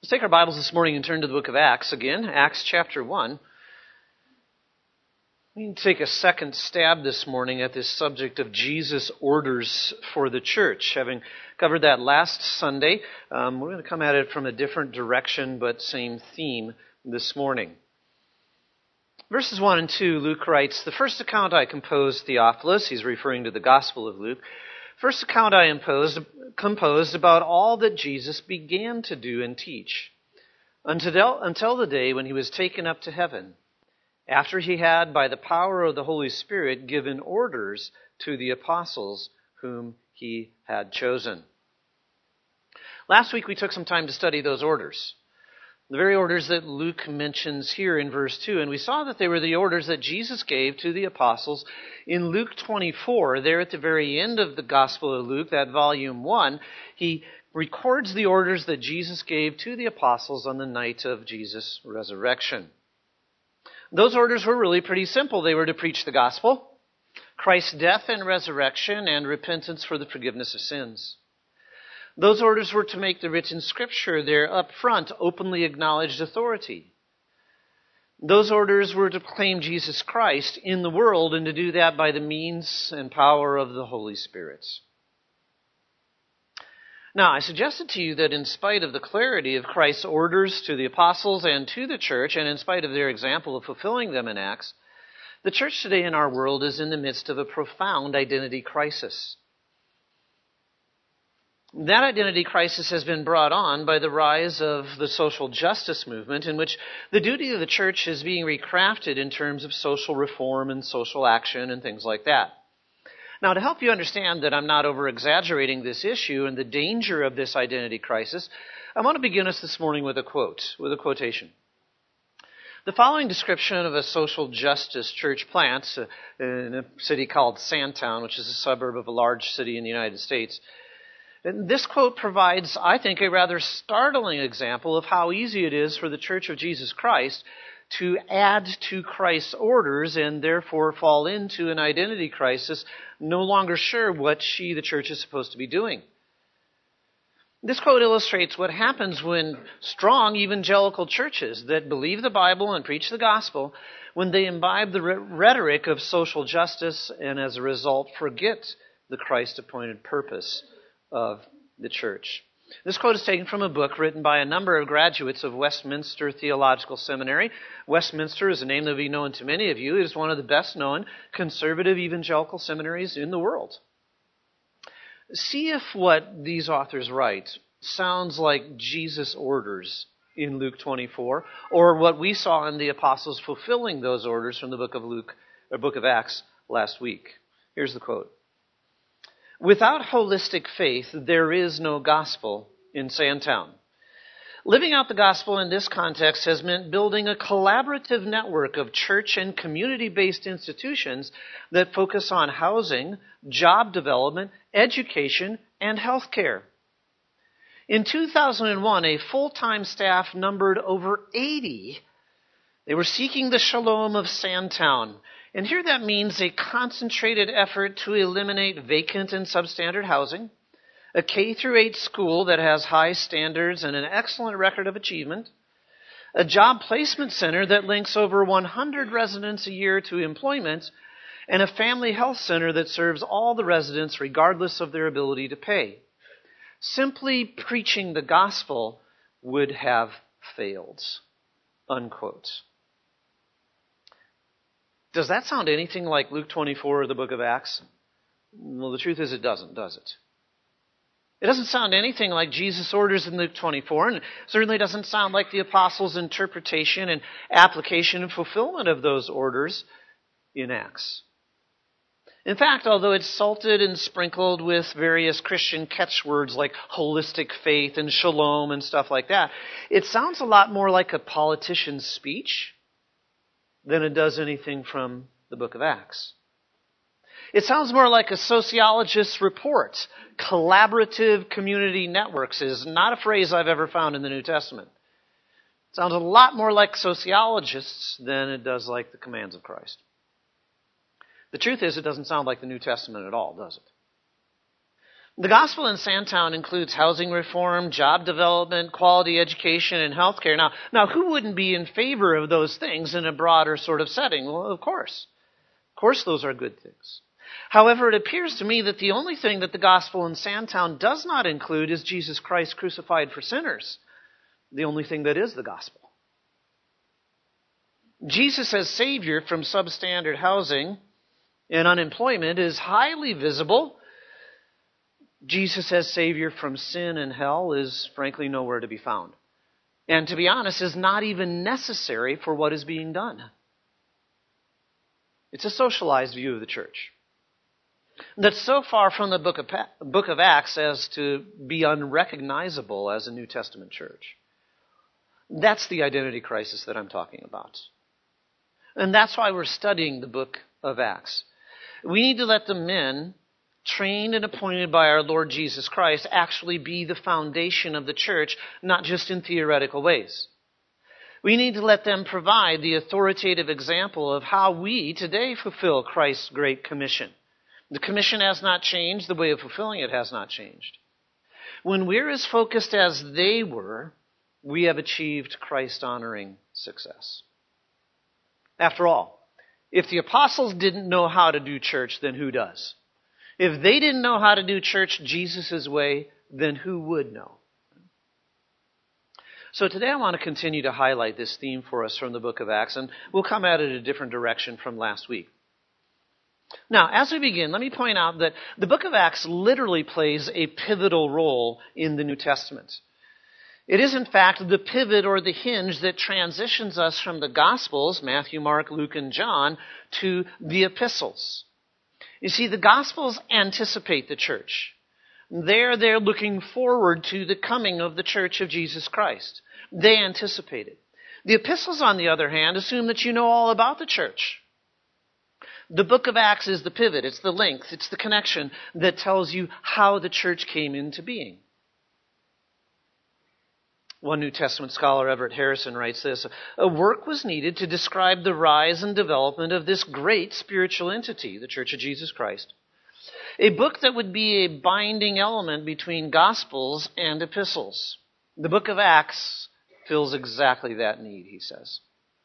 Let's take our Bibles this morning and turn to the book of Acts again, Acts chapter 1. We can take a second stab this morning at this subject of Jesus' orders for the church. Having covered that last Sunday, we're going to come at it from a different direction but same theme this morning. Verses 1 and 2, Luke writes, "The first account I composed, Theophilus," he's referring to the Gospel of Luke, "first account I composed about all that Jesus began to do and teach, until the day when he was taken up to heaven, after he had, by the power of the Holy Spirit, given orders to the apostles whom he had chosen." Last week we took some time to study those orders. The very orders that Luke mentions here in verse 2. And we saw that they were the orders that Jesus gave to the apostles in Luke 24. There at the very end of the Gospel of Luke, that volume 1, he records the orders that Jesus gave to the apostles on the night of Jesus' resurrection. Those orders were really pretty simple. They were to preach the gospel, Christ's death and resurrection, and repentance for the forgiveness of sins. Those orders were to make the written scripture their upfront, openly acknowledged authority. Those orders were to proclaim Jesus Christ in the world and to do that by the means and power of the Holy Spirit. Now, I suggested to you that in spite of the clarity of Christ's orders to the apostles and to the church, and in spite of their example of fulfilling them in Acts, the church today in our world is in the midst of a profound identity crisis. That identity crisis has been brought on by the rise of the social justice movement, in which the duty of the church is being recrafted in terms of social reform and social action and things like that. Now, to help you understand that I'm not over-exaggerating this issue and the danger of this identity crisis, I want to begin us this morning with a quotation. The following description of a social justice church plant in a city called Sandtown, which is a suburb of a large city in the United States. And this quote provides, I think, a rather startling example of how easy it is for the Church of Jesus Christ to add to Christ's orders and therefore fall into an identity crisis, no longer sure what the church, is supposed to be doing. This quote illustrates what happens when strong evangelical churches that believe the Bible and preach the gospel, when they imbibe the rhetoric of social justice and as a result forget the Christ-appointed purpose of the church. This quote is taken from a book written by a number of graduates of Westminster Theological Seminary. Westminster is a name that will be known to many of you. It is one of the best-known conservative evangelical seminaries in the world. See if what these authors write sounds like Jesus' orders in Luke 24, or what we saw in the apostles fulfilling those orders from the book of Acts last week. Here's the quote. "Without holistic faith, there is no gospel in Sandtown. Living out the gospel in this context has meant building a collaborative network of church and community-based institutions that focus on housing, job development, education, and health care. In 2001, a full-time staff numbered over 80. They were seeking the shalom of Sandtown. And here that means a concentrated effort to eliminate vacant and substandard housing, a K-8 school that has high standards and an excellent record of achievement, a job placement center that links over 100 residents a year to employment, and a family health center that serves all the residents regardless of their ability to pay. Simply preaching the gospel would have failed." Unquote. Does that sound anything like Luke 24 or the book of Acts? Well, the truth is it doesn't, does it? It doesn't sound anything like Jesus' orders in Luke 24, and it certainly doesn't sound like the apostles' interpretation and application and fulfillment of those orders in Acts. In fact, although it's salted and sprinkled with various Christian catchwords like holistic faith and shalom and stuff like that, it sounds a lot more like a politician's speech than it does anything from the book of Acts. It sounds more like a sociologist's report. Collaborative community networks is not a phrase I've ever found in the New Testament. It sounds a lot more like sociologists than it does like the commands of Christ. The truth is, it doesn't sound like the New Testament at all, does it? The gospel in Sandtown includes housing reform, job development, quality education, and healthcare. Now, who wouldn't be in favor of those things in a broader sort of setting? Well, of course. Of course, those are good things. However, it appears to me that the only thing that the gospel in Sandtown does not include is Jesus Christ crucified for sinners. The only thing that is the gospel. Jesus as Savior from substandard housing and unemployment is highly visible. Jesus as Savior from sin and hell is frankly nowhere to be found. And to be honest, is not even necessary for what is being done. It's a socialized view of the church that's so far from the book of Acts as to be unrecognizable as a New Testament church. That's the identity crisis that I'm talking about. And that's why we're studying the book of Acts. We need to let the men trained and appointed by our Lord Jesus Christ actually be the foundation of the church, not just in theoretical ways. We need to let them provide the authoritative example of how we today fulfill Christ's Great Commission. The commission has not changed. The way of fulfilling it has not changed. When we're as focused as they were, we have achieved Christ-honoring success. After all, if the apostles didn't know how to do church, then who does? If they didn't know how to do church Jesus' way, then who would know? So today I want to continue to highlight this theme for us from the book of Acts, and we'll come at it a different direction from last week. Now, as we begin, let me point out that the book of Acts literally plays a pivotal role in the New Testament. It is, in fact, the pivot or the hinge that transitions us from the Gospels, Matthew, Mark, Luke, and John, to the epistles. You see, the Gospels anticipate the church. They're looking forward to the coming of the church of Jesus Christ. They anticipate it. The epistles, on the other hand, assume that you know all about the church. The book of Acts is the pivot, it's the link, it's the connection that tells you how the church came into being. One New Testament scholar, Everett Harrison, writes this: a work was needed to describe the rise and development of this great spiritual entity, the Church of Jesus Christ. A book that would be a binding element between Gospels and epistles. The book of Acts fills exactly that need, he says.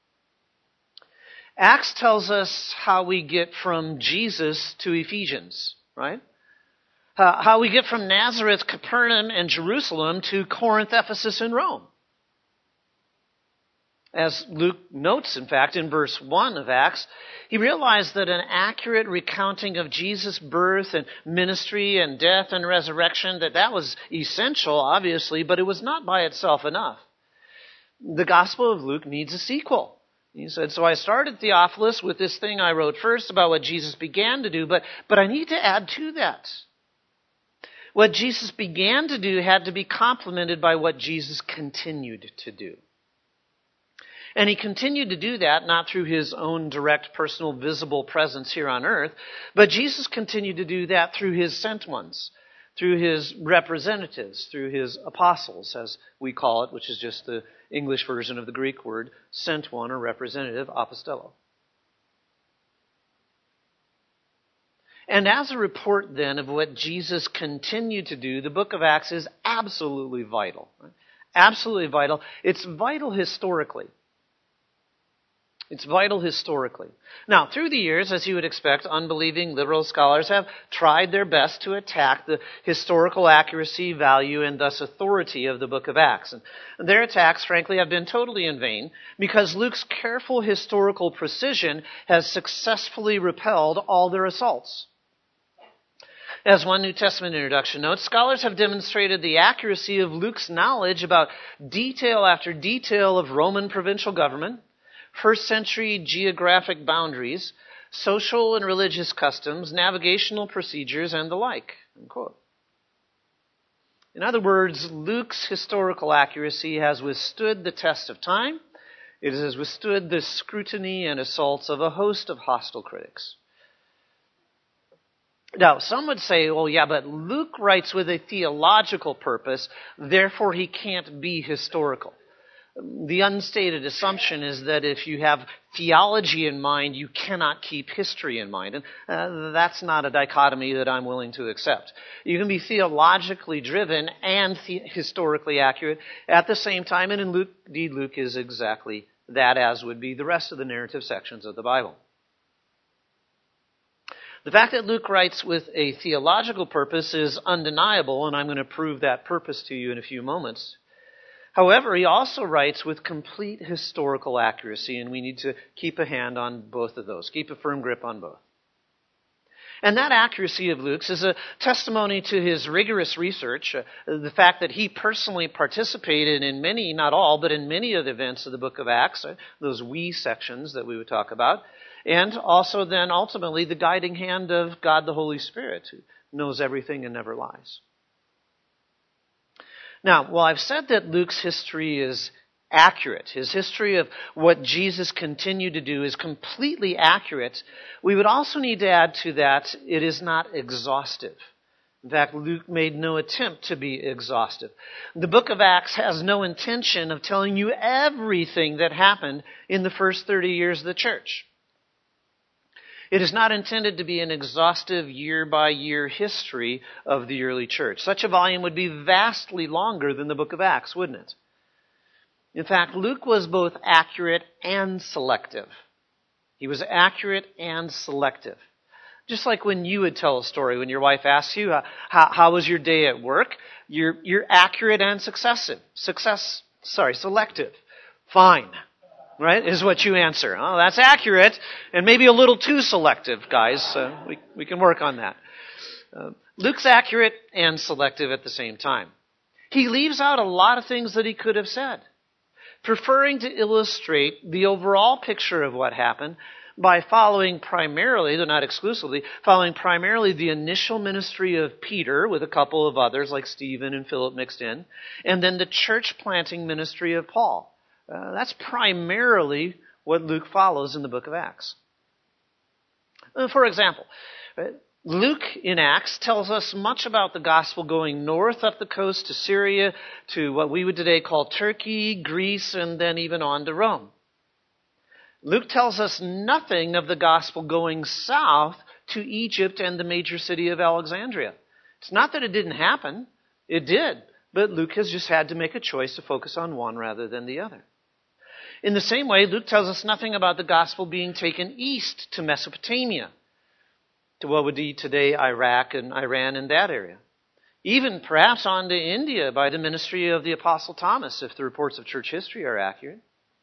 Acts tells us how we get from Jesus to Ephesians, right? How we get from Nazareth, Capernaum, and Jerusalem to Corinth, Ephesus, and Rome. As Luke notes, in fact, in verse 1 of Acts, he realized that an accurate recounting of Jesus' birth and ministry and death and resurrection, that was essential, obviously, but it was not by itself enough. The Gospel of Luke needs a sequel. He said, so I started Theophilus with this thing I wrote first about what Jesus began to do, but I need to add to that. What Jesus began to do had to be complemented by what Jesus continued to do. And he continued to do that not through his own direct, personal, visible presence here on earth, but Jesus continued to do that through his sent ones, through his representatives, through his apostles, as we call it, which is just the English version of the Greek word, sent one or representative, apostello. And as a report then of what Jesus continued to do, the book of Acts is absolutely vital. Right? Absolutely vital. It's vital historically. It's vital historically. Now, through the years, as you would expect, unbelieving liberal scholars have tried their best to attack the historical accuracy, value, and thus authority of the book of Acts. And their attacks, frankly, have been totally in vain because Luke's careful historical precision has successfully repelled all their assaults. As one New Testament introduction notes, scholars have demonstrated the accuracy of Luke's knowledge about detail after detail of Roman provincial government, first century geographic boundaries, social and religious customs, navigational procedures, and the like. Unquote. In other words, Luke's historical accuracy has withstood the test of time. It has withstood the scrutiny and assaults of a host of hostile critics. Now, some would say, well, yeah, but Luke writes with a theological purpose, therefore he can't be historical. The unstated assumption is that if you have theology in mind, you cannot keep history in mind. And that's not a dichotomy that I'm willing to accept. You can be theologically driven and historically accurate at the same time. And indeed, Luke is exactly that, as would be the rest of the narrative sections of the Bible. The fact that Luke writes with a theological purpose is undeniable, and I'm going to prove that purpose to you in a few moments. However, he also writes with complete historical accuracy, and we need to keep a hand on both of those, keep a firm grip on both. And that accuracy of Luke's is a testimony to his rigorous research, the fact that he personally participated in many, not all, but in many of the events of the book of Acts, those we sections that we would talk about, and also then ultimately the guiding hand of God the Holy Spirit, who knows everything and never lies. Now, while I've said that Luke's history is accurate, his history of what Jesus continued to do is completely accurate, we would also need to add to that it is not exhaustive. In fact, Luke made no attempt to be exhaustive. The book of Acts has no intention of telling you everything that happened in the first 30 years of the church. It is not intended to be an exhaustive year-by-year history of the early church. Such a volume would be vastly longer than the book of Acts, wouldn't it? In fact, Luke was both accurate and selective. He was accurate and selective. Just like when you would tell a story, when your wife asks you, how was your day at work? You're accurate and selective. Fine. Right, is what you answer. Oh, that's accurate, and maybe a little too selective, guys. We can work on that. Luke's accurate and selective at the same time. He leaves out a lot of things that he could have said, preferring to illustrate the overall picture of what happened by following primarily, though not exclusively, following primarily the initial ministry of Peter with a couple of others like Stephen and Philip mixed in, and then the church planting ministry of Paul. That's primarily what Luke follows in the book of Acts. For example, Luke in Acts tells us much about the gospel going north up the coast to Syria, to what we would today call Turkey, Greece, and then even on to Rome. Luke tells us nothing of the gospel going south to Egypt and the major city of Alexandria. It's not that it didn't happen. It did. But Luke has just had to make a choice to focus on one rather than the other. In the same way, Luke tells us nothing about the gospel being taken east to Mesopotamia, to what would be today Iraq and Iran and that area. Even perhaps on to India by the ministry of the Apostle Thomas, if the reports of church history are accurate.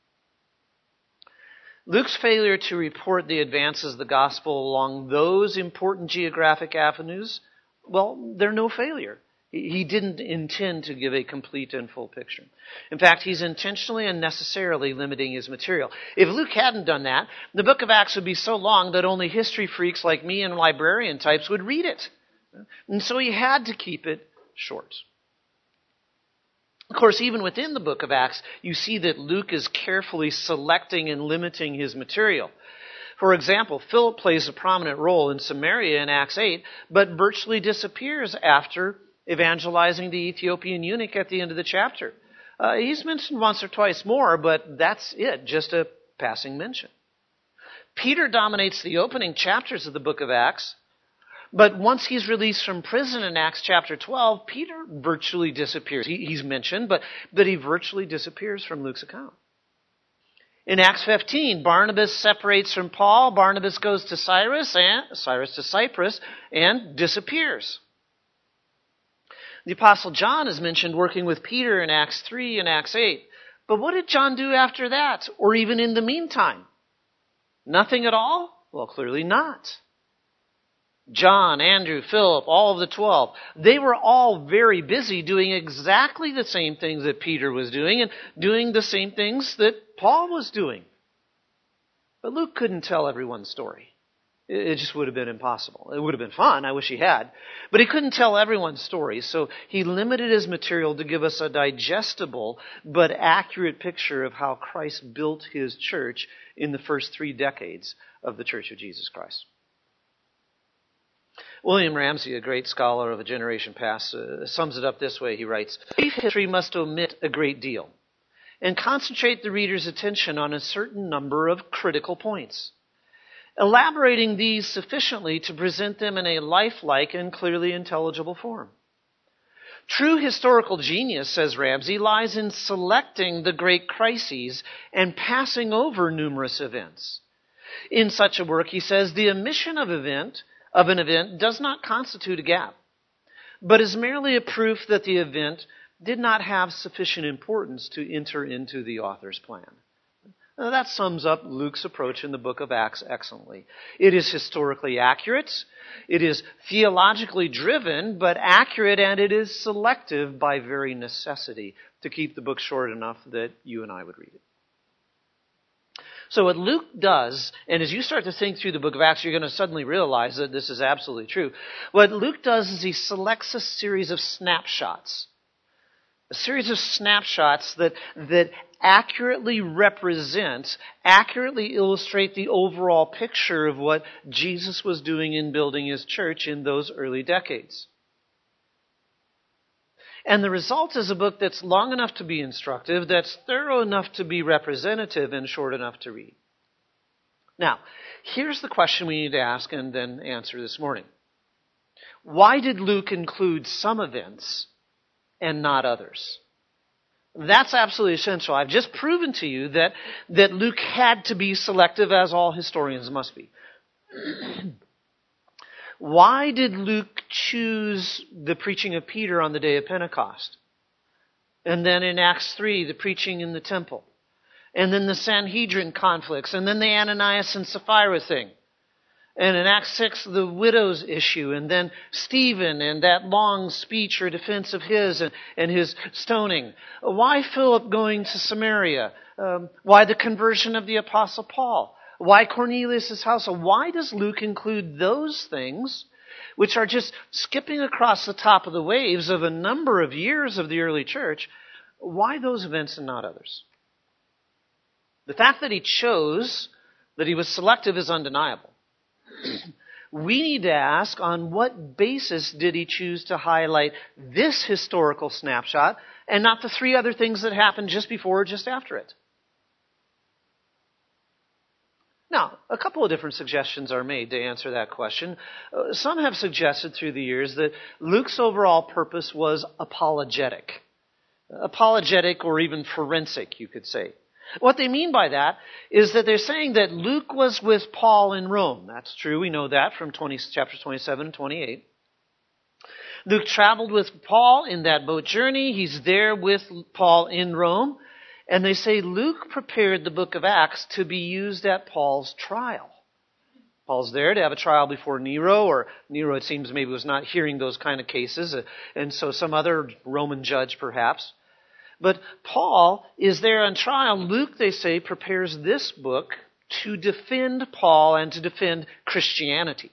Luke's failure to report the advances of the gospel along those important geographic avenues, well, they're no failure. He didn't intend to give a complete and full picture. In fact, he's intentionally and necessarily limiting his material. If Luke hadn't done that, the book of Acts would be so long that only history freaks like me and librarian types would read it. And so he had to keep it short. Of course, even within the book of Acts, you see that Luke is carefully selecting and limiting his material. For example, Philip plays a prominent role in Samaria in Acts 8, but virtually disappears after evangelizing the Ethiopian eunuch at the end of the chapter. He's mentioned once or twice more, but that's it, just a passing mention. Peter dominates the opening chapters of the book of Acts, but once he's released from prison in Acts chapter 12, Peter virtually disappears. He's mentioned, but he virtually disappears from Luke's account. In Acts 15, Barnabas separates from Paul. Barnabas goes to Cyrus to Cyprus, and disappears. The Apostle John is mentioned working with Peter in Acts 3 and Acts 8. But what did John do after that, or even in the meantime? Nothing at all? Well, clearly not. John, Andrew, Philip, all of the 12, they were all very busy doing exactly the same things that Peter was doing and doing the same things that Paul was doing. But Luke couldn't tell everyone's story. It just would have been impossible. It would have been fun. I wish he had. But he couldn't tell everyone's story. So he limited his material to give us a digestible but accurate picture of how Christ built his church in the first 3 decades of the Church of Jesus Christ. William Ramsey, a great scholar of a generation past, sums it up this way. He writes, "History must omit a great deal. and concentrate the reader's attention on a certain number of critical points, elaborating these sufficiently to present them in a lifelike and clearly intelligible form. True historical genius, says Ramsay, lies in selecting the great crises and passing over numerous events. In such a work, he says, the omission of an event does not constitute a gap, but is merely a proof that the event did not have sufficient importance to enter into the author's plan. Now, that sums up Luke's approach in the book of Acts excellently. It is historically accurate, it is theologically driven, but accurate, and it is selective by very necessity to keep the book short enough that you and I would read it. So what Luke does, and as you start to think through the book of Acts, you're going to suddenly realize that this is absolutely true. What Luke does is he selects a series of snapshots. A series of snapshots that accurately illustrate the overall picture of what Jesus was doing in building his church in those early decades. And the result is a book that's long enough to be instructive, that's thorough enough to be representative, and short enough to read. Now, here's the question we need to ask and then answer this morning. Why did Luke include some events and not others? That's absolutely essential. I've just proven to you that Luke had to be selective, as all historians must be. Why did Luke choose the preaching of Peter on the day of Pentecost? And then in Acts 3, the preaching in the temple. And then the Sanhedrin conflicts. And then the Ananias and Sapphira thing. And in Acts 6, the widow's issue. And then Stephen and that long speech or defense of his and his stoning. Why Philip going to Samaria? Why the conversion of the Apostle Paul? Why Cornelius' household? Why does Luke include those things, which are just skipping across the top of the waves of a number of years of the early church? Why those events and not others? The fact that he chose, that he was selective, is undeniable. We need to ask, on what basis did he choose to highlight this historical snapshot and not the three other things that happened just before or just after it? Now, a couple of different suggestions are made to answer that question. Some have suggested through the years that Luke's overall purpose was apologetic. Apologetic or even forensic, you could say. What they mean by that is that they're saying that Luke was with Paul in Rome. That's true. We know that from chapters 27 and 28. Luke traveled with Paul in that boat journey. He's there with Paul in Rome. And they say Luke prepared the book of Acts to be used at Paul's trial. Paul's there to have a trial before Nero, or Nero, it seems, maybe was not hearing those kind of cases, and so some other Roman judge perhaps. But Paul is there on trial. Luke, they say, prepares this book to defend Paul and to defend Christianity.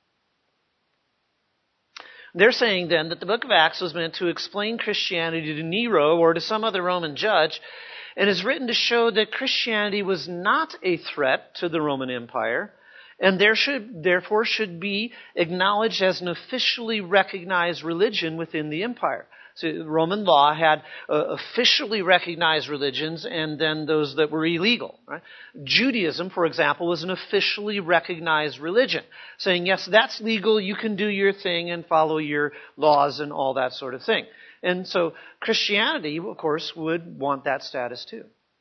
They're saying then that the book of Acts was meant to explain Christianity to Nero or to some other Roman judge, and is written to show that Christianity was not a threat to the Roman Empire, and therefore should be acknowledged as an officially recognized religion within the empire. So Roman law had officially recognized religions and then those that were illegal. Right? Judaism, for example, was an officially recognized religion, saying, yes, that's legal, you can do your thing and follow your laws and all that sort of thing. And so Christianity, of course, would want that status too.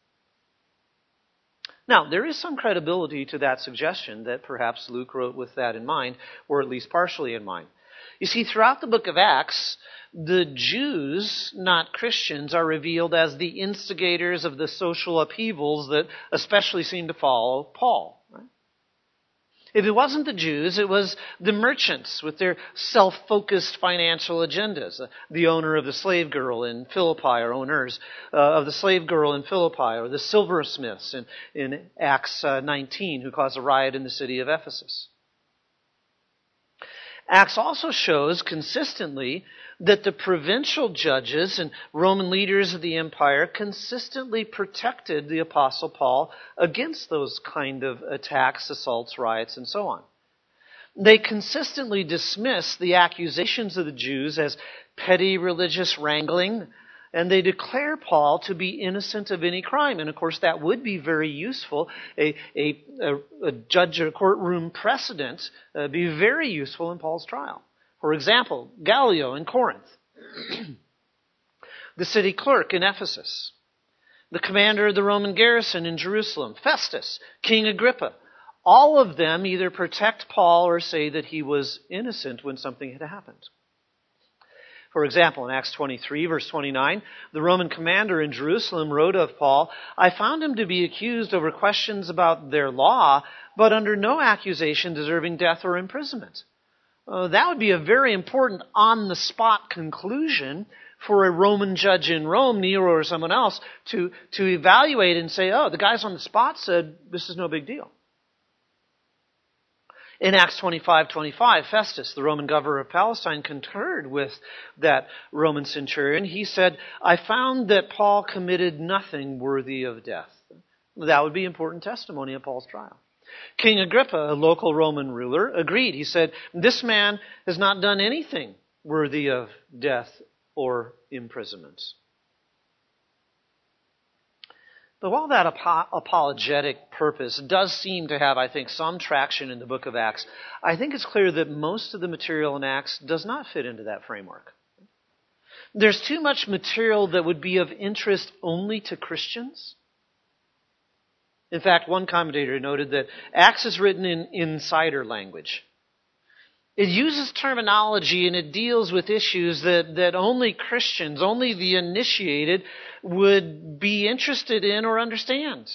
Now, there is some credibility to that suggestion that perhaps Luke wrote with that in mind, or at least partially in mind. You see, throughout the book of Acts, the Jews, not Christians, are revealed as the instigators of the social upheavals that especially seem to follow Paul. Right? If it wasn't the Jews, it was the merchants with their self-focused financial agendas. The owner of the slave girl in Philippi, or owners of the slave girl in Philippi, or the silversmiths in Acts 19 who caused a riot in the city of Ephesus. Acts also shows consistently that the provincial judges and Roman leaders of the empire consistently protected the Apostle Paul against those kind of attacks, assaults, riots, and so on. They consistently dismissed the accusations of the Jews as petty religious wrangling, and they declare Paul to be innocent of any crime. And of course, that would be very useful. A judge or courtroom precedent be very useful in Paul's trial. For example, Gallio in Corinth, the city clerk in Ephesus, the commander of the Roman garrison in Jerusalem, Festus, King Agrippa. All of them either protect Paul or say that he was innocent when something had happened. For example, in Acts 23, verse 29, the Roman commander in Jerusalem wrote of Paul, "I found him to be accused over questions about their law, but under no accusation deserving death or imprisonment." That would be a very important on-the-spot conclusion for a Roman judge in Rome, Nero or someone else, to evaluate and say, oh, the guys on the spot said this is no big deal. In Acts 25:25, Festus, the Roman governor of Palestine, concurred with that Roman centurion. He said, "I found that Paul committed nothing worthy of death." That would be important testimony at Paul's trial. King Agrippa, a local Roman ruler, agreed. He said, "This man has not done anything worthy of death or imprisonment." But while that apologetic purpose does seem to have, I think, some traction in the book of Acts, I think it's clear that most of the material in Acts does not fit into that framework. There's too much material that would be of interest only to Christians. In fact, one commentator noted that Acts is written in insider language. It uses terminology and it deals with issues that only Christians, only the initiated, would be interested in or understand.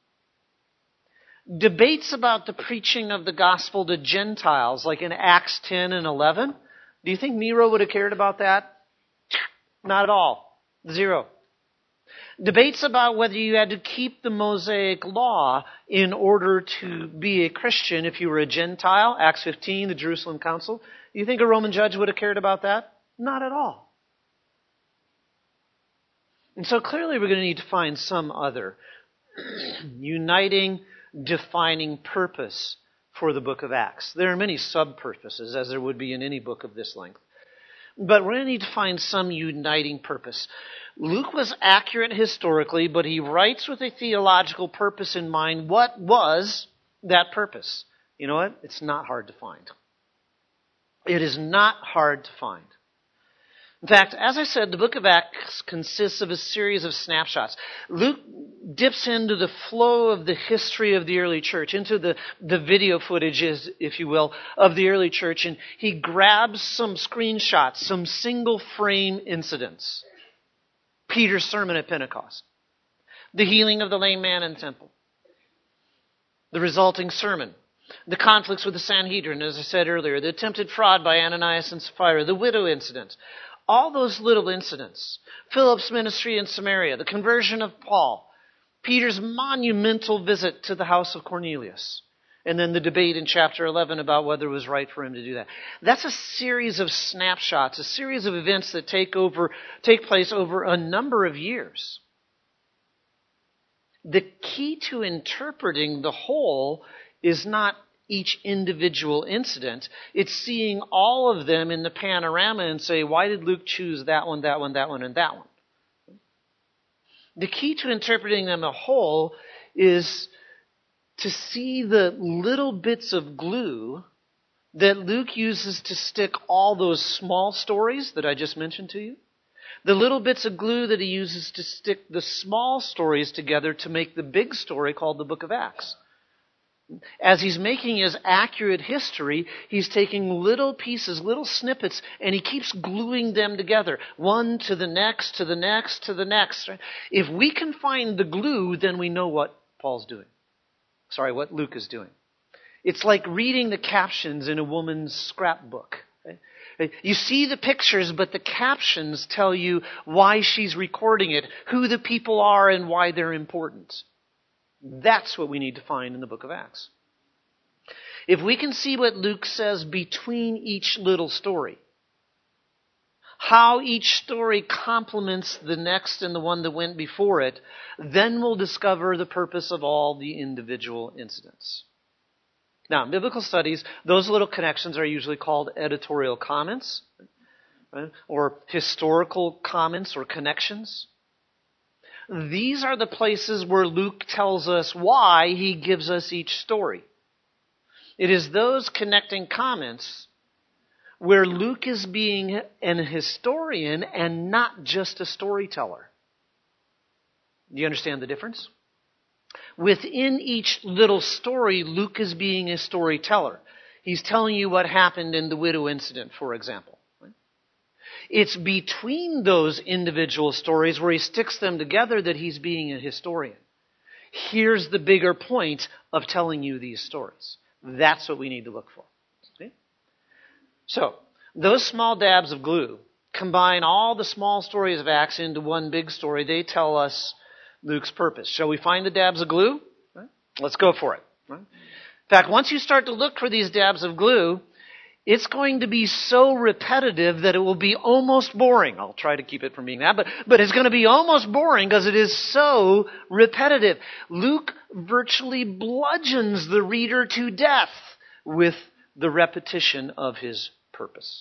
Debates about the preaching of the gospel to Gentiles, like in Acts 10 and 11, do you think Nero would have cared about that? Not at all. Zero. Debates about whether you had to keep the Mosaic law in order to be a Christian if you were a Gentile, Acts 15, the Jerusalem Council. Do you think a Roman judge would have cared about that? Not at all. And so clearly we're going to need to find some other uniting, defining purpose for the book of Acts. There are many sub-purposes, as there would be in any book of this length. But we're going to need to find some uniting purpose. Luke was accurate historically, but he writes with a theological purpose in mind. What was that purpose? You know what? It's not hard to find. It is not hard to find. In fact, as I said, the book of Acts consists of a series of snapshots. Luke dips into the flow of the history of the early church, into the video footage, if you will, of the early church, and he grabs some screenshots, some single frame incidents. Peter's sermon at Pentecost, the healing of the lame man in the temple, the resulting sermon, the conflicts with the Sanhedrin, as I said earlier, the attempted fraud by Ananias and Sapphira, the widow incident. All those little incidents. Philip's ministry in Samaria, the conversion of Paul, Peter's monumental visit to the house of Cornelius, and then the debate in chapter 11 about whether it was right for him to do that. That's a series of snapshots, a series of events that take place over a number of years. The key to interpreting the whole is not each individual incident. It's seeing all of them in the panorama and say, why did Luke choose that one, that one, that one, and that one? The key to interpreting them a whole is to see the little bits of glue that Luke uses to stick all those small stories that I just mentioned to you. The little bits of glue that he uses to stick the small stories together to make the big story called the book of Acts. As he's making his accurate history, he's taking little pieces, little snippets, and he keeps gluing them together, one to the next, to the next, to the next. If we can find the glue, then we know what what Luke is doing. It's like reading the captions in a woman's scrapbook. Right? You see the pictures, but the captions tell you why she's recording it, who the people are, and why they're important. That's what we need to find in the book of Acts. If we can see what Luke says between each little story, how each story complements the next and the one that went before it, then we'll discover the purpose of all the individual incidents. Now, in biblical studies, those little connections are usually called editorial comments. right? Or historical comments or connections. These are the places where Luke tells us why he gives us each story. It is those connecting comments where Luke is being an historian and not just a storyteller. Do you understand the difference? Within each little story, Luke is being a storyteller. He's telling you what happened in the widow incident, for example. It's between those individual stories where he sticks them together that he's being a historian. Here's the bigger point of telling you these stories. That's what we need to look for. Okay? So, those small dabs of glue combine all the small stories of Acts into one big story. They tell us Luke's purpose. Shall we find the dabs of glue? Right. Let's go for it. Right. In fact, once you start to look for these dabs of glue, it's going to be so repetitive that it will be almost boring. I'll try to keep it from being that, but it's going to be almost boring because it is so repetitive. Luke virtually bludgeons the reader to death with the repetition of his purpose.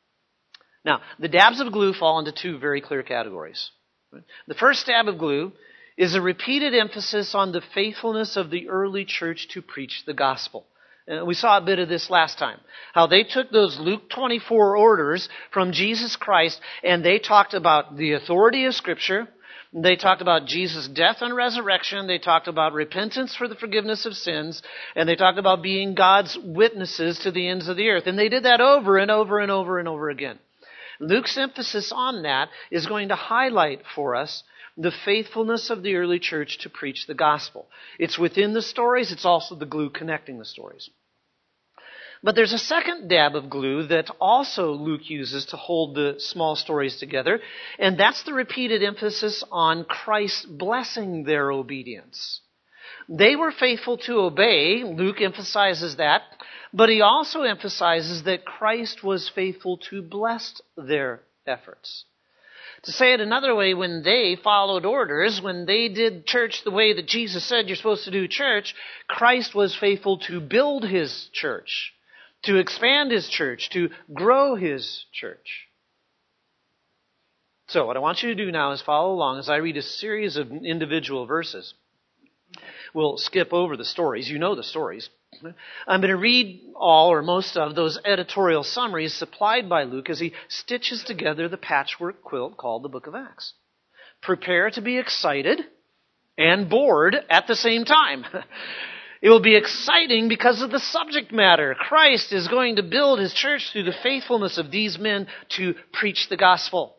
Now, the dabs of glue fall into two very clear categories. The first dab of glue is a repeated emphasis on the faithfulness of the early church to preach the gospel. We saw a bit of this last time. How they took those Luke 24 orders from Jesus Christ and they talked about the authority of Scripture. They talked about Jesus' death and resurrection. They talked about repentance for the forgiveness of sins. And they talked about being God's witnesses to the ends of the earth. And they did that over and over and over and over again. Luke's emphasis on that is going to highlight for us the faithfulness of the early church to preach the gospel. It's within the stories. It's also the glue connecting the stories. But there's a second dab of glue that also Luke uses to hold the small stories together, and that's the repeated emphasis on Christ blessing their obedience. They were faithful to obey. Luke emphasizes that, but he also emphasizes that Christ was faithful to bless their efforts. To say it another way, when they followed orders, when they did church the way that Jesus said you're supposed to do church, Christ was faithful to build his church, to expand his church, to grow his church. So what I want you to do now is follow along as I read a series of individual verses. We'll skip over the stories. You know the stories. I'm going to read all or most of those editorial summaries supplied by Luke as he stitches together the patchwork quilt called the Book of Acts. Prepare to be excited and bored at the same time. It will be exciting because of the subject matter. Christ is going to build his church through the faithfulness of these men to preach the gospel.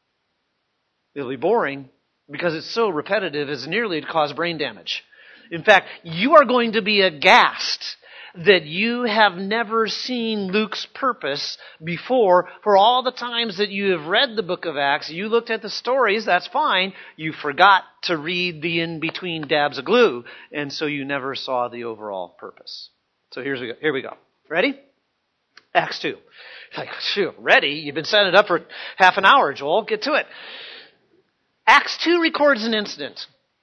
It'll be boring because it's so repetitive as nearly to cause brain damage. In fact, you are going to be aghast that you have never seen Luke's purpose before. For all the times that you have read the book of Acts, you looked at the stories, that's fine. You forgot to read the in-between dabs of glue, and so you never saw the overall purpose. So here we go. Ready? Acts 2. Like, phew, ready? You've been setting it up for half an hour, Joel. Get to it. Acts 2 records an incident.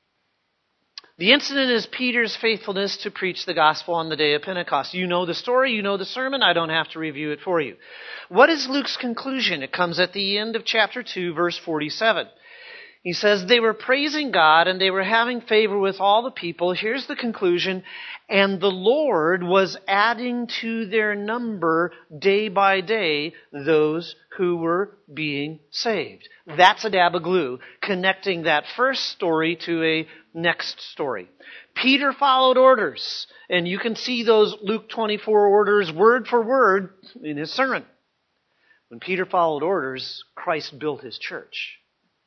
The incident is Peter's faithfulness to preach the gospel on the day of Pentecost. You know the story, you know the sermon, I don't have to review it for you. What is Luke's conclusion? It comes at the end of chapter 2, verse 47. He says, they were praising God and they were having favor with all the people. Here's the conclusion. And the Lord was adding to their number day by day those who were being saved. That's a dab of glue connecting that first story to a next story. Peter followed orders, and you can see those Luke 24 orders word for word in his sermon. When Peter followed orders, Christ built his church.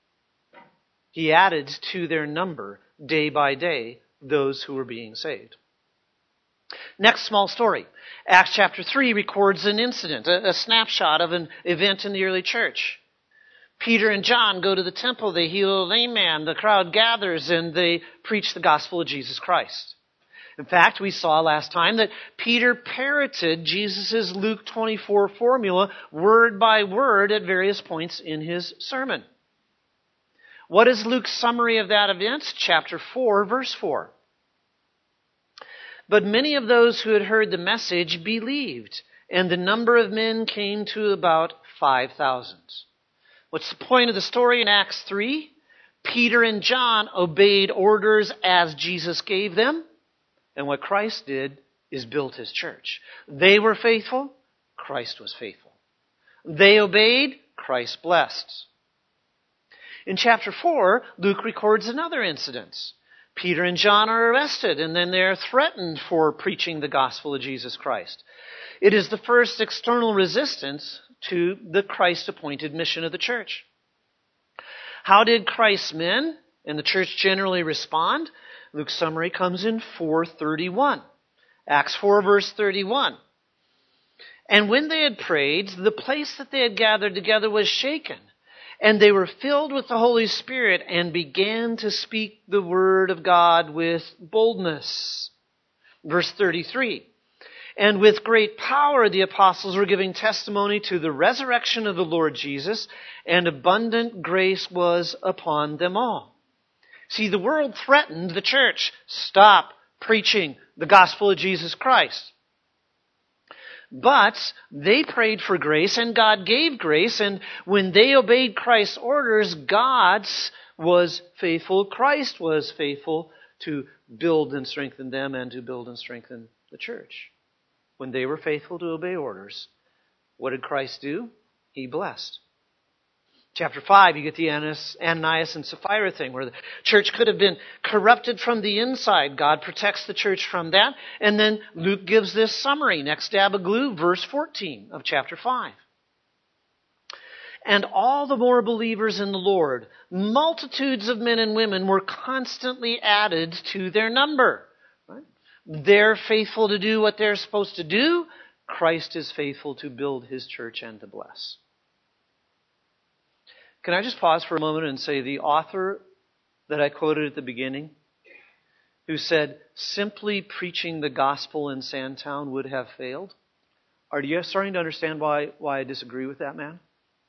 He added to their number day by day those who were being saved. Next small story. Acts chapter 3 records an incident, a snapshot of an event in the early church. Peter and John go to the temple, they heal a lame man, the crowd gathers, and they preach the gospel of Jesus Christ. In fact, we saw last time that Peter parroted Jesus' Luke 24 formula word by word at various points in his sermon. What is Luke's summary of that event? Chapter 4, verse 4. But many of those who had heard the message believed, and the number of men came to about 5,000. What's the point of the story in Acts 3? Peter and John obeyed orders as Jesus gave them. And what Christ did is built his church. They were faithful. Christ was faithful. They obeyed. Christ blessed. In chapter 4, Luke records another incident. Peter and John are arrested, and then they're threatened for preaching the gospel of Jesus Christ. It is the first external resistance to the Christ-appointed mission of the church. How did Christ's men and the church generally respond? Luke's summary comes in 4:31. Acts 4, verse 31. And when they had prayed, the place that they had gathered together was shaken, and they were filled with the Holy Spirit and began to speak the word of God with boldness. Verse 33. And with great power the apostles were giving testimony to the resurrection of the Lord Jesus, and abundant grace was upon them all. See, the world threatened the church. Stop preaching the gospel of Jesus Christ. But they prayed for grace, and God gave grace, and when they obeyed Christ's orders, God was faithful. Christ was faithful to build and strengthen them and to build and strengthen the church. When they were faithful to obey orders, what did Christ do? He blessed. Chapter 5, you get the Ananias and Sapphira thing, where the church could have been corrupted from the inside. God protects the church from that. And then Luke gives this summary. Next dab of glue, verse 14 of chapter 5. And all the more believers in the Lord, multitudes of men and women were constantly added to their number. Right? They're faithful to do what they're supposed to do. Christ is faithful to build his church and to bless. Can I just pause for a moment and say the author that I quoted at the beginning, who said simply preaching the gospel in Sandtown would have failed? Are you starting to understand why I disagree with that man?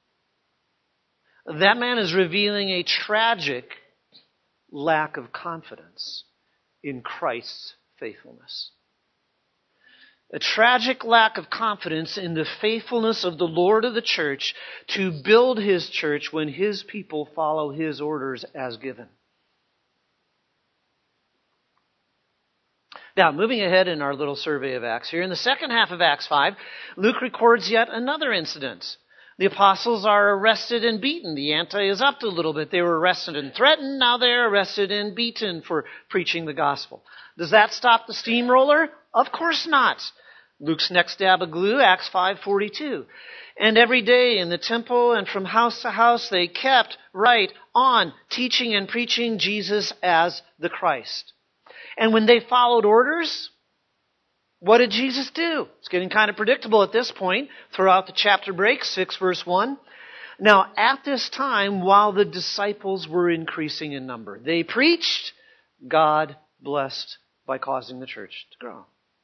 That man is revealing a tragic lack of confidence in Christ's faithfulness. A tragic lack of confidence in the faithfulness of the Lord of the church to build his church when his people follow his orders as given. Now, moving ahead in our little survey of Acts here, in the second half of Acts 5, Luke records yet another incident. The apostles are arrested and beaten. The ante is upped a little bit. They were arrested and threatened. Now they're arrested and beaten for preaching the gospel. Does that stop the steamroller? Of course not. Luke's next dab of glue, Acts 5:42. And every day in the temple and from house to house they kept right on teaching and preaching Jesus as the Christ. And when they followed orders, what did Jesus do? It's getting kind of predictable at this point. Throughout the chapter break, 6 verse 1. Now, at this time, while the disciples were increasing in number, they preached, God blessed by causing the church to grow.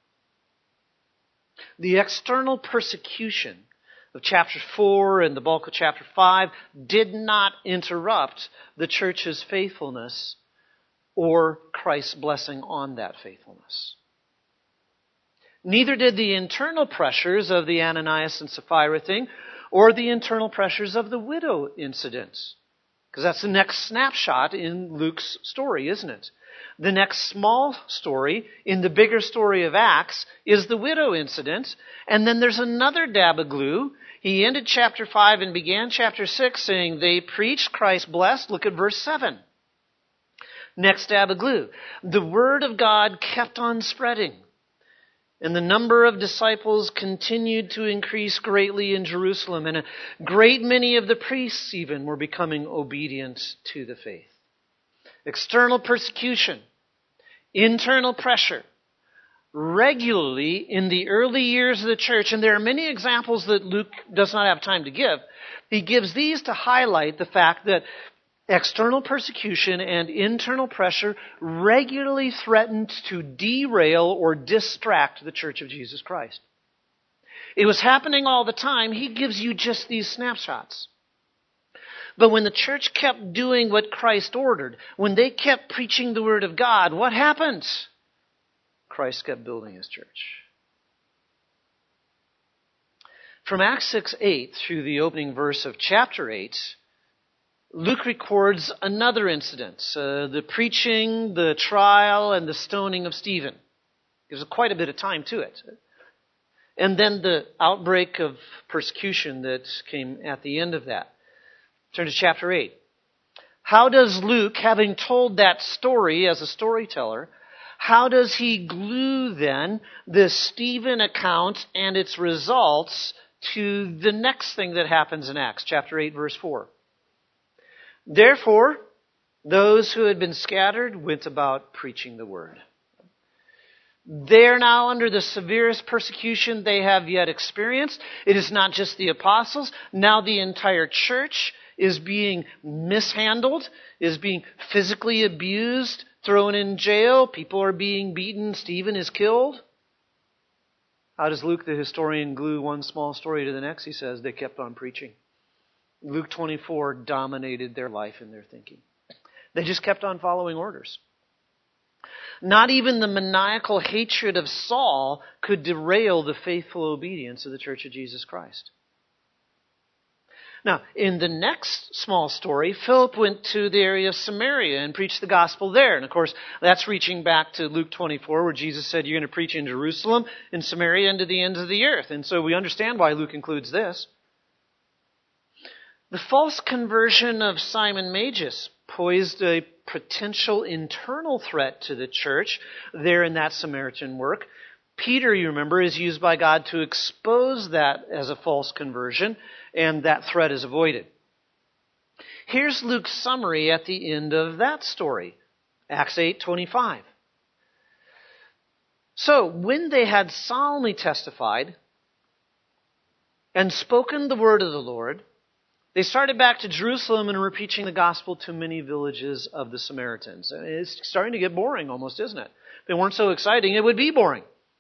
The external persecution of chapter 4 and the bulk of chapter 5 did not interrupt the church's faithfulness or Christ's blessing on that faithfulness. Neither did the internal pressures of the Ananias and Sapphira thing or the internal pressures of the widow incident. Because that's the next snapshot in Luke's story, isn't it? The next small story in the bigger story of Acts is the widow incident. And then there's another dab of glue. He ended chapter 5 and began chapter 6 saying they preached, Christ blessed. Look at verse 7. Next dab of glue. The word of God kept on spreading. And the number of disciples continued to increase greatly in Jerusalem. And a great many of the priests even were becoming obedient to the faith. External persecution, internal pressure, regularly in the early years of the church, and there are many examples that Luke does not have time to give. He gives these to highlight the fact that external persecution and internal pressure regularly threatened to derail or distract the Church of Jesus Christ. It was happening all the time. He gives you just these snapshots. But when the church kept doing what Christ ordered, when they kept preaching the Word of God, what happened? Christ kept building His church. From Acts 6:8 through the opening verse of chapter 8, Luke records another incident, the preaching, the trial, and the stoning of Stephen. There's quite a bit of time to it. And then the outbreak of persecution that came at the end of that. Turn to chapter 8. How does Luke, having told that story as a storyteller, how does he glue then this Stephen account and its results to the next thing that happens in Acts, chapter 8, verse 4? Therefore, those who had been scattered went about preaching the word. They are now under the severest persecution they have yet experienced. It is not just the apostles. Now the entire church is being mishandled, is being physically abused, thrown in jail. People are being beaten. Stephen is killed. How does Luke, the historian, glue one small story to the next? He says they kept on preaching. Luke 24 dominated their life and their thinking. They just kept on following orders. Not even the maniacal hatred of Saul could derail the faithful obedience of the Church of Jesus Christ. Now, in the next small story, Philip went to the area of Samaria and preached the gospel there. And of course, that's reaching back to Luke 24, where Jesus said, you're going to preach in Jerusalem, in Samaria, and to the ends of the earth. And so we understand why Luke includes this. The false conversion of Simon Magus posed a potential internal threat to the church there in that Samaritan work. Peter, you remember, is used by God to expose that as a false conversion, and that threat is avoided. Here's Luke's summary at the end of that story, Acts 8:25. So, when they had solemnly testified and spoken the word of the Lord, they started back to Jerusalem and were preaching the gospel to many villages of the Samaritans. It's starting to get boring almost, isn't it? If they weren't so exciting, it would be boring.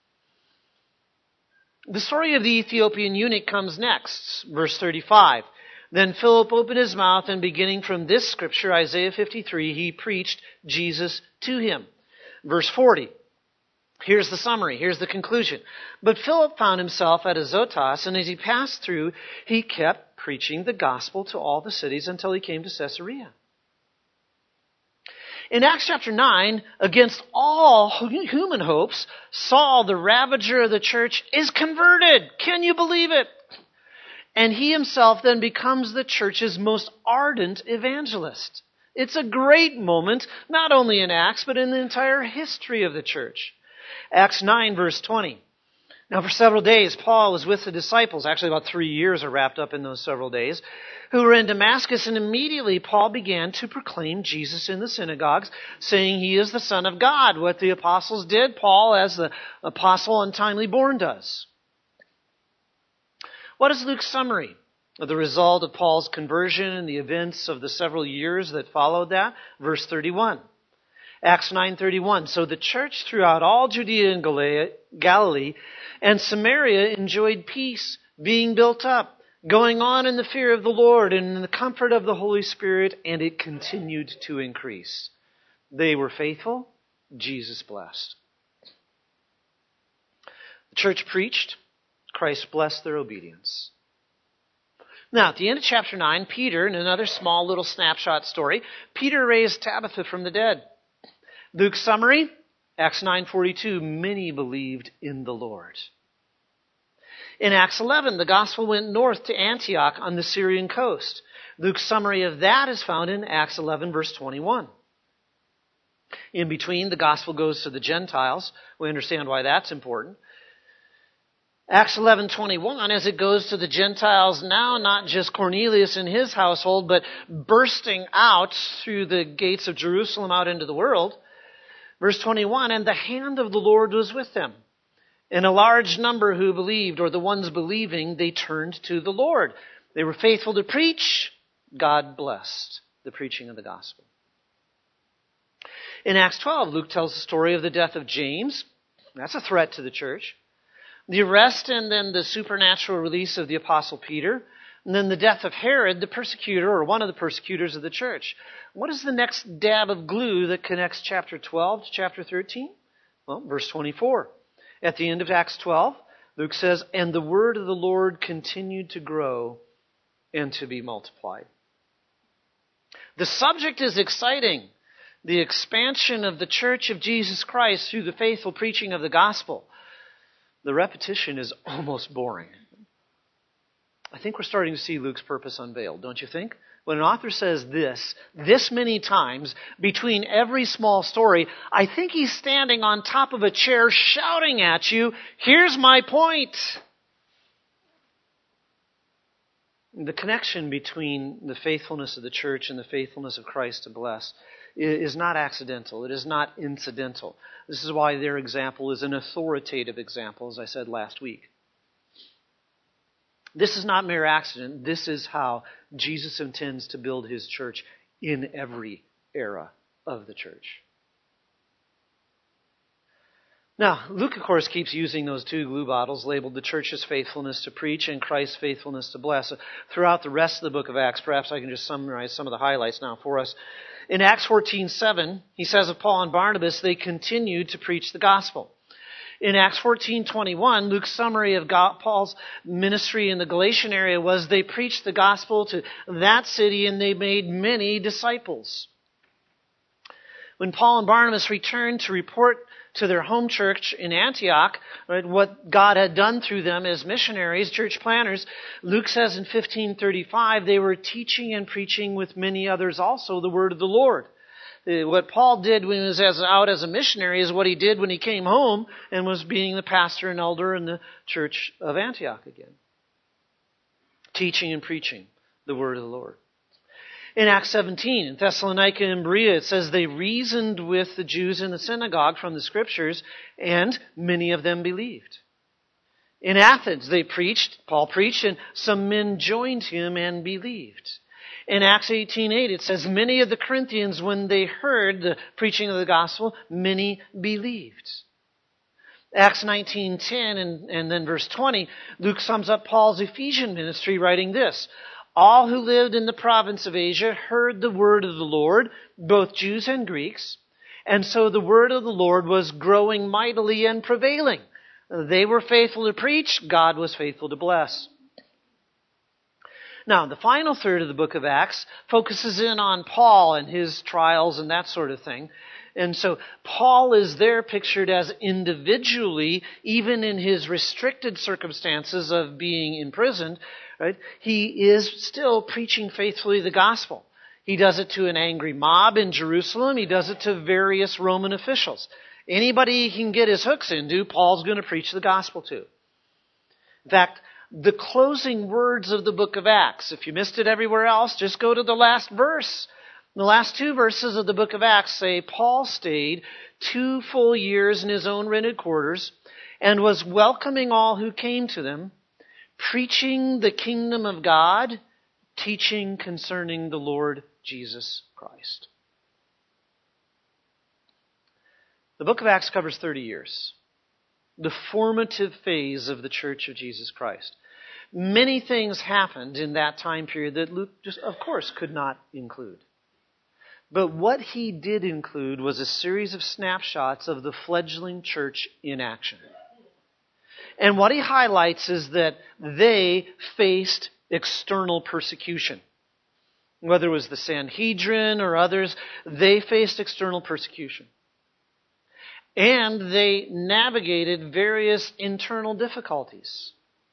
The story of the Ethiopian eunuch comes next, verse 35. Then Philip opened his mouth, and beginning from this scripture, Isaiah 53, he preached Jesus to him. Verse 40. Here's the summary. Here's the conclusion. But Philip found himself at Azotus, and as he passed through, he kept preaching the gospel to all the cities until he came to Caesarea. In Acts chapter 9, against all human hopes, Saul, the ravager of the church, is converted. Can you believe it? And he himself then becomes the church's most ardent evangelist. It's a great moment, not only in Acts, but in the entire history of the church. Acts 9, verse 20. Now, for several days, Paul was with the disciples. Actually, about 3 years are wrapped up in those several days, who were in Damascus, and immediately Paul began to proclaim Jesus in the synagogues, saying he is the Son of God. What the apostles did, Paul, as the apostle untimely born, does. What is Luke's summary of the result of Paul's conversion and the events of the several years that followed that? Verse 31. Acts 9:31. So the church throughout all Judea and Galilee and Samaria enjoyed peace, being built up, going on in the fear of the Lord and in the comfort of the Holy Spirit, and it continued to increase. They were faithful, Jesus blessed. The church preached, Christ blessed their obedience. Now, at the end of chapter 9, Peter, in another small little snapshot story, Peter raised Tabitha from the dead. Luke's summary, Acts 9:42, many believed in the Lord. In Acts 11, the gospel went north to Antioch on the Syrian coast. Luke's summary of that is found in Acts 11, verse 21. In between, the gospel goes to the Gentiles. We understand why that's important. Acts 11:21, as it goes to the Gentiles now, not just Cornelius and his household, but bursting out through the gates of Jerusalem out into the world. Verse 21, and the hand of the Lord was with them. And a large number who believed, or the ones believing, they turned to the Lord. They were faithful to preach. God blessed the preaching of the gospel. In Acts 12, Luke tells the story of the death of James. That's a threat to the church. The arrest and then the supernatural release of the apostle Peter. And then the death of Herod, the persecutor, or one of the persecutors of the church. What is the next dab of glue that connects chapter 12 to chapter 13? Well, verse 24. At the end of Acts 12, Luke says, "And the word of the Lord continued to grow and to be multiplied." The subject is exciting. The expansion of the Church of Jesus Christ through the faithful preaching of the gospel. The repetition is almost boring. I think we're starting to see Luke's purpose unveiled, don't you think? When an author says this many times, between every small story, I think he's standing on top of a chair shouting at you, "Here's my point!" The connection between the faithfulness of the church and the faithfulness of Christ to bless is not accidental. It is not incidental. This is why their example is an authoritative example, as I said last week. This is not mere accident. This is how Jesus intends to build his church in every era of the church. Now, Luke, of course, keeps using those two glue bottles labeled the church's faithfulness to preach and Christ's faithfulness to bless. Throughout the rest of the book of Acts, perhaps I can just summarize some of the highlights now for us. In Acts 14:7, he says of Paul and Barnabas, they continued to preach the gospel. In Acts 14:21, Luke's summary of Paul's ministry in the Galatian area was they preached the gospel to that city and they made many disciples. When Paul and Barnabas returned to report to their home church in Antioch, right, what God had done through them as missionaries, church planters, Luke says in 15:35, they were teaching and preaching with many others also the word of the Lord. What Paul did when he was out as a missionary is what he did when he came home and was being the pastor and elder in the church of Antioch again. Teaching and preaching the word of the Lord. In Acts 17, in Thessalonica and Berea, it says they reasoned with the Jews in the synagogue from the Scriptures, and many of them believed. In Athens, Paul preached, and some men joined him and believed. In Acts 18:8, it says, many of the Corinthians, when they heard the preaching of the gospel, many believed. Acts 19:10 and then verse 20, Luke sums up Paul's Ephesian ministry writing this, all who lived in the province of Asia heard the word of the Lord, both Jews and Greeks, and so the word of the Lord was growing mightily and prevailing. They were faithful to preach, God was faithful to bless. Now, the final third of the book of Acts focuses in on Paul and his trials and that sort of thing. And so Paul is there pictured as individually, even in his restricted circumstances of being imprisoned, right? He is still preaching faithfully the gospel. He does it to an angry mob in Jerusalem. He does it to various Roman officials. Anybody he can get his hooks into, Paul's going to preach the gospel to. In fact, the closing words of the book of Acts, if you missed it everywhere else, just go to the last verse. The last two verses of the book of Acts say, Paul stayed 2 full years in his own rented quarters and was welcoming all who came to them, preaching the kingdom of God, teaching concerning the Lord Jesus Christ. The book of Acts covers 30 years, the formative phase of the Church of Jesus Christ. Many things happened in that time period that Luke just, of course, could not include. But what he did include was a series of snapshots of the fledgling church in action. And what he highlights is that they faced external persecution. Whether it was the Sanhedrin or others, they faced external persecution. And they navigated various internal difficulties.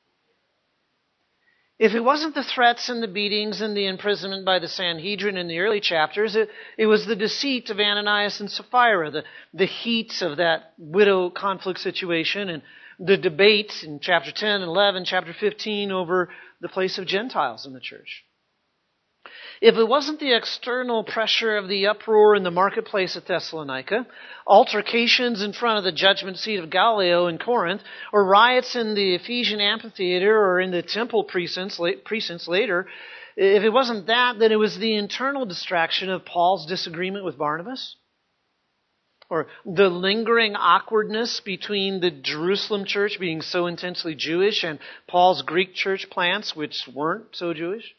If it wasn't the threats and the beatings and the imprisonment by the Sanhedrin in the early chapters, it was the deceit of Ananias and Sapphira, the heat of that widow conflict situation, and the debate in chapter 10 and 11, chapter 15 over the place of Gentiles in the church. If it wasn't the external pressure of the uproar in the marketplace at Thessalonica, altercations in front of the judgment seat of Gallio in Corinth, or riots in the Ephesian amphitheater or in the temple precincts later, if it wasn't that, then it was the internal distraction of Paul's disagreement with Barnabas, or the lingering awkwardness between the Jerusalem church being so intensely Jewish and Paul's Greek church plants, which weren't so Jewish.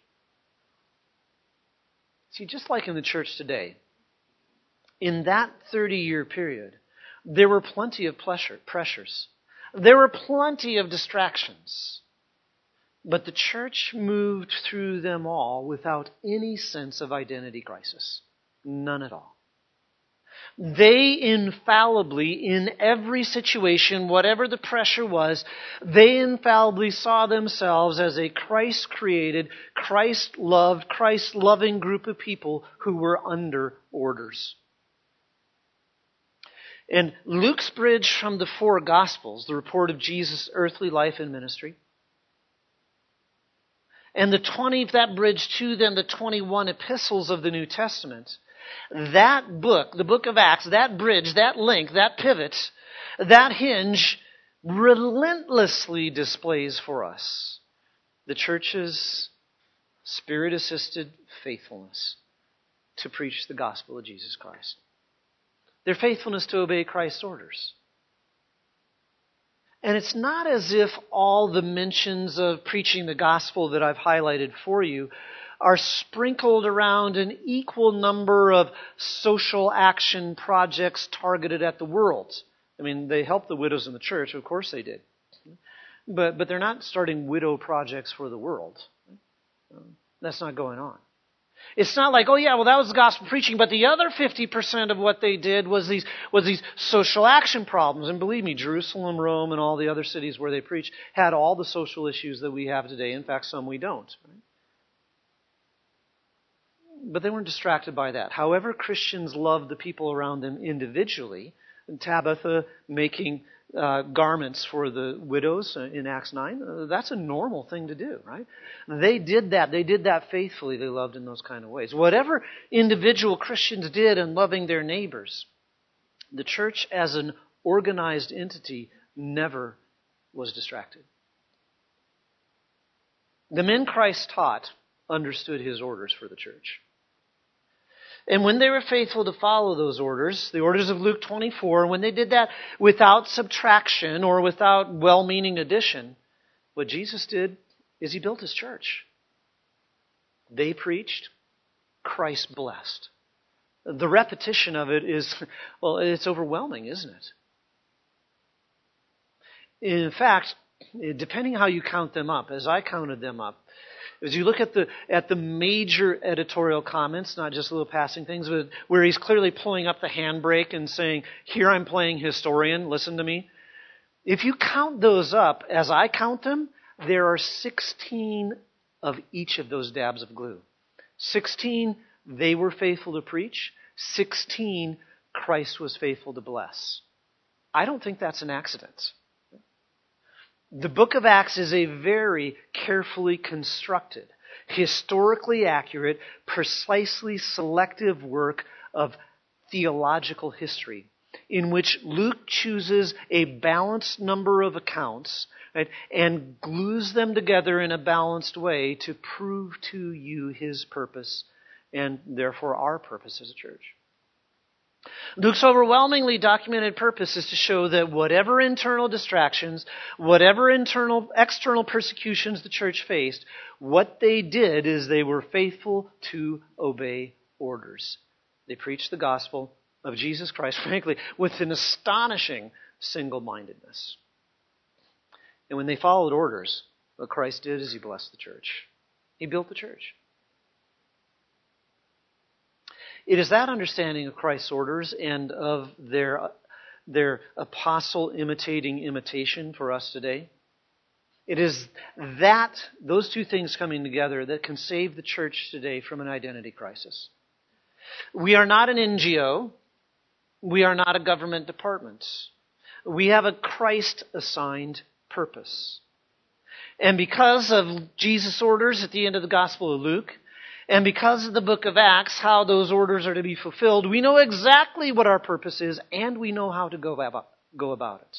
See, just like in the church today, in that 30-year period, there were plenty of pressures. There were plenty of distractions. But the church moved through them all without any sense of identity crisis. None at all. They infallibly, in every situation, whatever the pressure was, they infallibly saw themselves as a Christ-created, Christ-loved, Christ-loving group of people who were under orders. And Luke's bridge from the four Gospels, the report of Jesus' earthly life and ministry, and that bridge to then the 21 epistles of the New Testament, that book, the book of Acts, that bridge, that link, that pivot, that hinge relentlessly displays for us the church's Spirit-assisted faithfulness to preach the gospel of Jesus Christ. Their faithfulness to obey Christ's orders. And it's not as if all the mentions of preaching the gospel that I've highlighted for you are sprinkled around an equal number of social action projects targeted at the world. I mean, they helped the widows in the church, of course they did. But they're not starting widow projects for the world. That's not going on. It's not like, oh yeah, well that was gospel preaching, but the other 50% of what they did was these social action problems. And believe me, Jerusalem, Rome, and all the other cities where they preached had all the social issues that we have today. In fact, some we don't. Right? But they weren't distracted by that. However, Christians loved the people around them individually. And Tabitha making garments for the widows in Acts 9, that's a normal thing to do, right? They did that. They did that faithfully. They loved in those kind of ways. Whatever individual Christians did in loving their neighbors, the church as an organized entity never was distracted. The men Christ taught understood His orders for the church. And when they were faithful to follow those orders, the orders of Luke 24, when they did that without subtraction or without well-meaning addition, what Jesus did is He built His church. They preached, Christ blessed. The repetition of it is, well, it's overwhelming, isn't it? In fact, depending how you count them up, as I counted them up, as you look at the major editorial comments, not just little passing things, but where he's clearly pulling up the handbrake and saying, here I'm playing historian, listen to me. If you count those up, as I count them, there are 16 of each of those dabs of glue. 16, they were faithful to preach. 16, Christ was faithful to bless. I don't think that's an accident. The book of Acts is a very carefully constructed, historically accurate, precisely selective work of theological history in which Luke chooses a balanced number of accounts, right, and glues them together in a balanced way to prove to you his purpose and therefore our purpose as a church. Luke's overwhelmingly documented purpose is to show that whatever internal distractions, whatever external persecutions the church faced, what they did is they were faithful to obey orders. They preached the gospel of Jesus Christ, frankly, with an astonishing single-mindedness. And when they followed orders, what Christ did is He blessed the church. He built the church. It is that understanding of Christ's orders and of their apostle imitating imitation for us today. It is those two things coming together that can save the church today from an identity crisis. We are not an NGO. We are not a government department. We have a Christ-assigned purpose. And because of Jesus' orders at the end of the Gospel of Luke, and because of the book of Acts, how those orders are to be fulfilled, we know exactly what our purpose is, and we know how to go about it.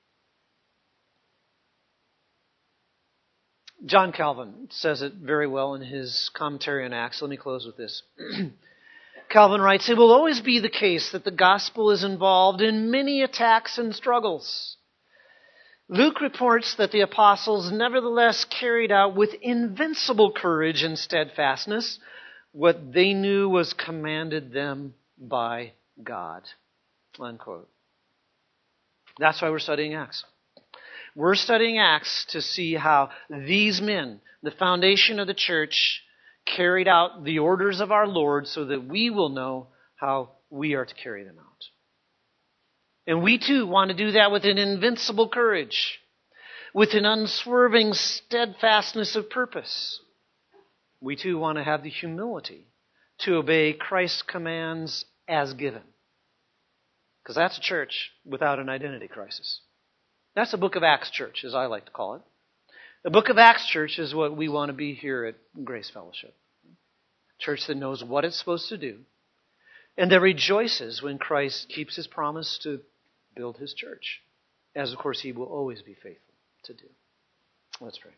John Calvin says it very well in his commentary on Acts. Let me close with this. Calvin writes, "It will always be the case that the gospel is involved in many attacks and struggles. Luke reports that the apostles nevertheless carried out with invincible courage and steadfastness what they knew was commanded them by God." Unquote. That's why we're studying Acts. We're studying Acts to see how these men, the foundation of the church, carried out the orders of our Lord so that we will know how we are to carry them out. And we too want to do that with an invincible courage, with an unswerving steadfastness of purpose. We too want to have the humility to obey Christ's commands as given. Because that's a church without an identity crisis. That's the Book of Acts church, as I like to call it. The Book of Acts church is what we want to be here at Grace Fellowship. A church that knows what it's supposed to do and that rejoices when Christ keeps His promise to build His church, as of course He will always be faithful to do. Let's pray.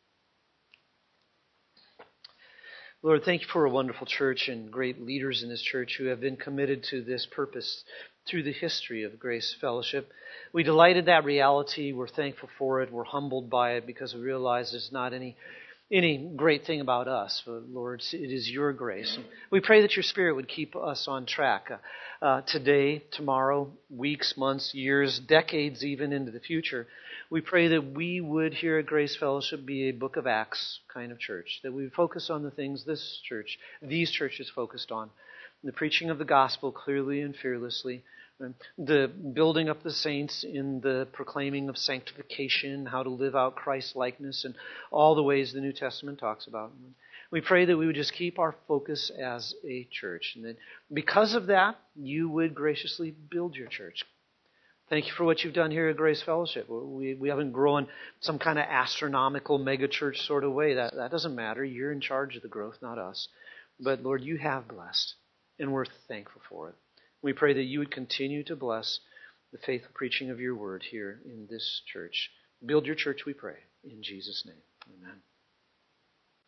Lord, thank you for a wonderful church and great leaders in this church who have been committed to this purpose through the history of Grace Fellowship. We delight in that reality. We're thankful for it. We're humbled by it because we realize there's not any great thing about us. But Lord, it is your grace. We pray that your Spirit would keep us on track today, tomorrow, weeks, months, years, decades even into the future. We pray that we would here at Grace Fellowship be a Book of Acts kind of church, that we would focus on the things these churches focused on, the preaching of the gospel clearly and fearlessly, the building up the saints in the proclaiming of sanctification, how to live out Christ's likeness, and all the ways the New Testament talks about. We pray that we would just keep our focus as a church, and that because of that, you would graciously build your church. Thank you for what you've done here at Grace Fellowship. We haven't grown some kind of astronomical megachurch sort of way. That doesn't matter. You're in charge of the growth, not us. But Lord, you have blessed, and we're thankful for it. We pray that you would continue to bless the faithful preaching of your word here in this church. Build your church, we pray. In Jesus' name, amen.